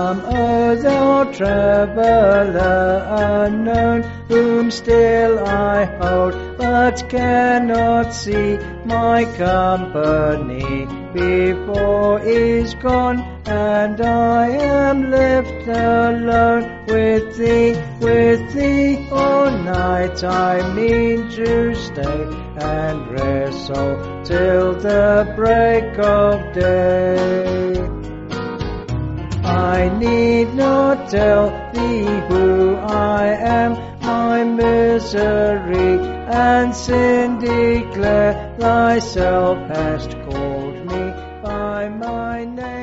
Come, O thou traveller unknown, whom still I hold, but cannot see. My company before is gone, and I am left alone with thee all night. I mean to stay and wrestle till the break of day. I need not tell thee who I am, my misery and sin declare. Thyself hast called me by my name.